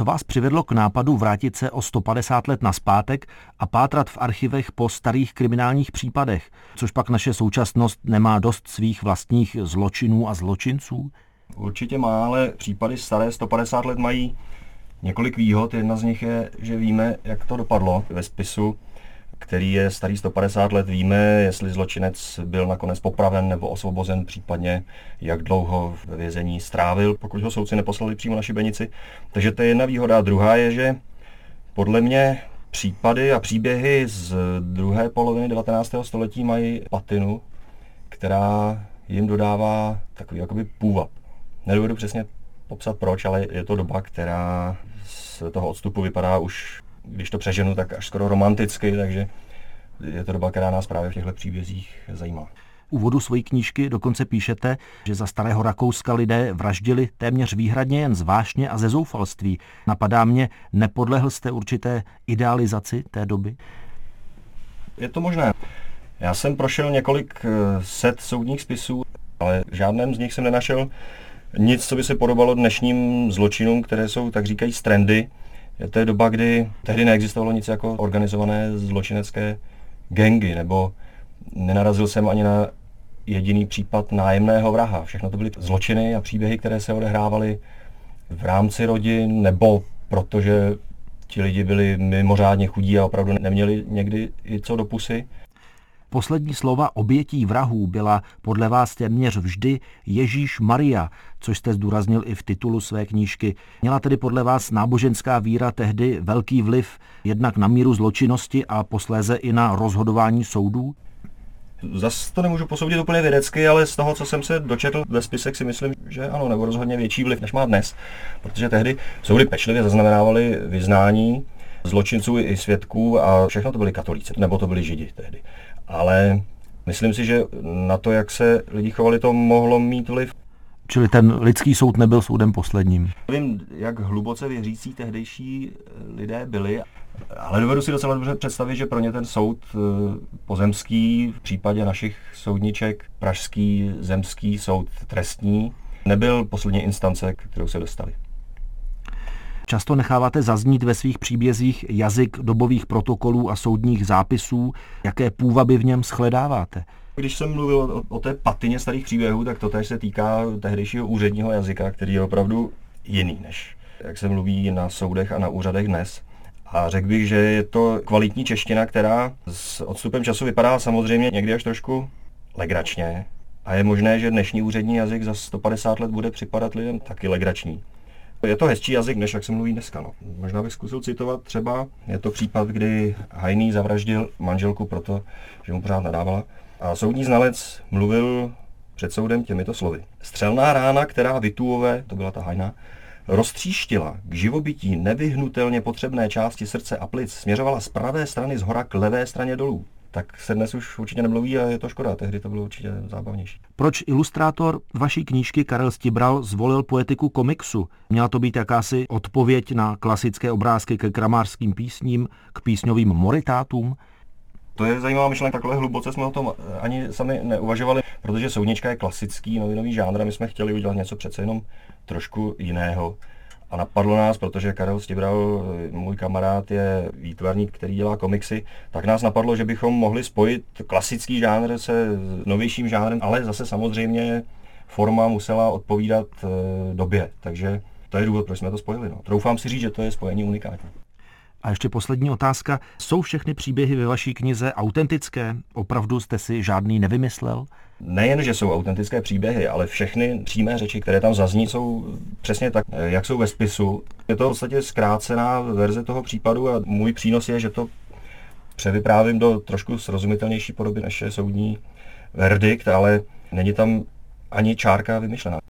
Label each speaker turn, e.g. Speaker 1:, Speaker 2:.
Speaker 1: Co vás přivedlo k nápadu vrátit se o 150 let nazpátek a pátrat v archivech po starých kriminálních případech, což pak naše současnost nemá dost svých vlastních zločinů a zločinců?
Speaker 2: Určitě má, ale případy staré 150 let mají několik výhod. Jedna z nich je, že víme, jak to dopadlo ve spisu, který je starý 150 let. Víme, jestli zločinec byl nakonec popraven nebo osvobozen, případně jak dlouho ve vězení strávil, pokud ho soudci neposlali přímo na šibenici. Takže to je jedna výhoda. A druhá je, že podle mě případy a příběhy z druhé poloviny 19. století mají patinu, která jim dodává takový jakoby půvab. Nedovedu přesně popsat proč, ale je to doba, která z toho odstupu vypadá už, když to přeženu, tak až skoro romanticky, takže je to doba, která nás právě v těchto příbězích zajímá.
Speaker 1: V úvodu své knížky dokonce píšete, že za starého Rakouska lidé vraždili téměř výhradně jen z vášně a ze zoufalství. Napadá mě, nepodlehl jste určité idealizaci té doby?
Speaker 2: Je to možné. Já jsem prošel několik set soudních spisů, ale v žádném z nich jsem nenašel nic, co by se podobalo dnešním zločinům, které jsou, tak říkají, trendy. To je doba, kdy tehdy neexistovalo nic jako organizované zločinecké gangy, nebo nenarazil jsem ani na jediný případ nájemného vraha. Všechno to byly zločiny a příběhy, které se odehrávaly v rámci rodin, nebo protože ti lidi byli mimořádně chudí a opravdu neměli někdy i co do pusy.
Speaker 1: Poslední slova obětí vrahů byla podle vás téměř vždy Ježíš Maria, což jste zdůraznil i v titulu své knížky. Měla tedy podle vás náboženská víra tehdy velký vliv jednak na míru zločinnosti a posléze i na rozhodování soudů?
Speaker 2: Zas to nemůžu posoudit úplně vědecky, ale z toho, co jsem se dočetl ve spisech, si myslím, že ano, nebo rozhodně větší vliv, než má dnes. Protože tehdy soudy pečlivě zaznamenávaly vyznání zločinců i svědků a všechno to byli katolíci, nebo to byli židi tehdy. Ale myslím si, že na to, jak se lidi chovali, to mohlo mít vliv.
Speaker 1: Čili ten lidský soud nebyl soudem posledním.
Speaker 2: Nevím, jak hluboce věřící tehdejší lidé byli, ale dovedu si docela dobře představit, že pro ně ten soud pozemský, v případě našich soudniček, pražský zemský soud trestní, nebyl poslední instance, kterou se dostali.
Speaker 1: Často necháváte zaznít ve svých příbězích jazyk dobových protokolů a soudních zápisů. Jaké půvaby v něm shledáváte? Když
Speaker 2: jsem mluvil o té patině starých příběhů, tak to též se týká tehdejšího úředního jazyka, který je opravdu jiný, než jak se mluví na soudech a na úřadech dnes. A řekl bych, že je to kvalitní čeština, která s odstupem času vypadá samozřejmě někdy až trošku legračně. A je možné, že dnešní úřední jazyk za 150 let bude připadat lidem taky legrační. Je to hezčí jazyk, než jak se mluví dneska. No. Možná bych zkusil citovat třeba, je to případ, kdy Hajný zavraždil manželku proto, že mu pořád nadávala. A soudní znalec mluvil před soudem těmito slovy. Střelná rána, která Vitůové, to byla ta Hajná, roztříštila k živobytí nevyhnutelně potřebné části srdce a plic, směřovala z pravé strany zhora k levé straně dolů. Tak se dnes už určitě nemluví a je to škoda, tehdy to bylo určitě zábavnější.
Speaker 1: Proč ilustrátor vaší knížky Karel Stibral zvolil poetiku komiksu? Měla to být jakási odpověď na klasické obrázky ke kramářským písním, k písňovým moritátům?
Speaker 2: To je zajímavá myšlenka, takhle hluboce jsme o tom ani sami neuvažovali, protože soudnička je klasický novinový žánr a my jsme chtěli udělat něco přece jenom trošku jiného. A napadlo nás, protože Karel Stibral, můj kamarád, je výtvarník, který dělá komiksy, tak nás napadlo, že bychom mohli spojit klasický žánr se novějším žánrem, ale zase samozřejmě forma musela odpovídat době. Takže to je důvod, proč jsme to spojili. No. Troufám si říct, že to je spojení unikátní.
Speaker 1: A ještě poslední otázka. Jsou všechny příběhy ve vaší knize autentické? Opravdu jste si žádný nevymyslel?
Speaker 2: Nejen, že jsou autentické příběhy, ale všechny přímé řeči, které tam zazní, jsou přesně tak, jak jsou ve spisu. Je to v podstatě zkrácená verze toho případu a můj přínos je, že to převyprávím do trošku srozumitelnější podoby, než je soudní verdikt, ale není tam ani čárka vymyšlená.